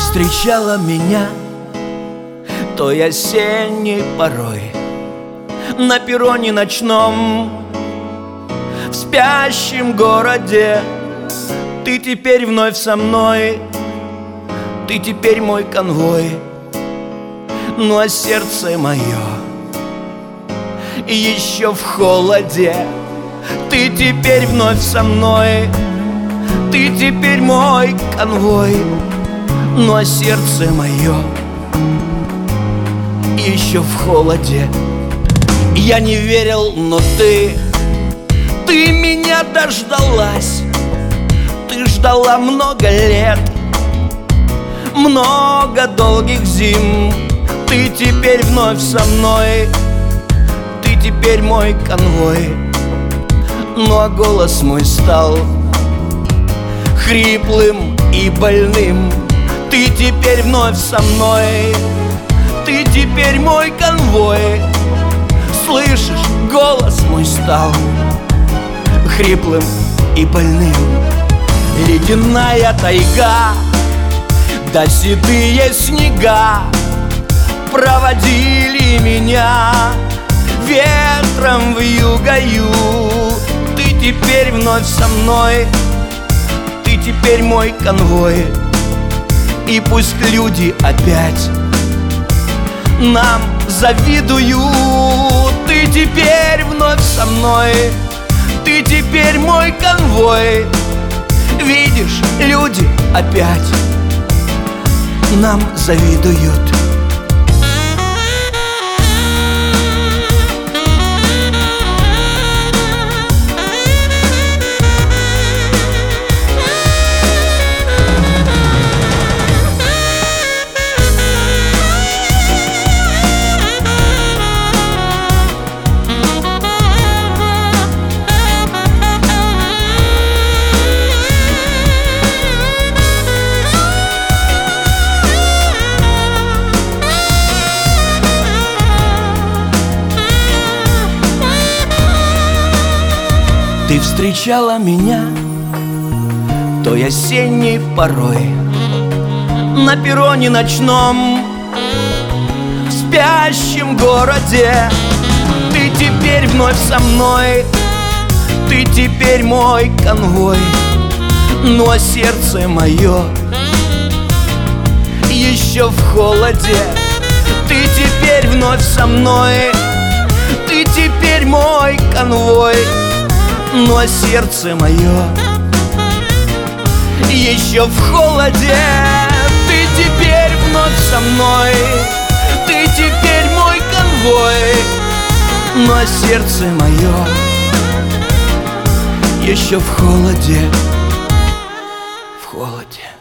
встречала меня той осенней порой на перроне ночном в спящем городе. Ты теперь вновь со мной, ты теперь мой конвой. Ну а сердце мое еще в холоде. Ты теперь вновь со мной, ты теперь мой конвой. Ну а сердце мое еще в холоде. Я не верил, но ты меня дождалась. Ты ждала много лет, много долгих зим. Ты теперь вновь со мной, ты теперь мой конвой. Ну а голос мой стал хриплым и больным. Ты теперь вновь со мной, ты теперь мой конвой. Слышишь, голос мой стал хриплым и больным. Ледяная тайга да седые снега проводили меня ветром вьюгою. Ты теперь вновь со мной, ты теперь мой конвой. И пусть люди опять нам завидуют. Ты теперь вновь со мной, ты теперь мой конвой. Видишь, люди опять нам завидуют. Ты встречала меня той осенней порой на перроне ночном в спящем городе. Ты теперь вновь со мной, ты теперь мой конвой. Ну а сердце мое еще в холоде. Ты теперь вновь со мной, ты теперь мой конвой. Ну а сердце мое еще в холоде. Ты теперь вновь со мной, ты теперь мой конвой. Ну а сердце мое еще в холоде, в холоде.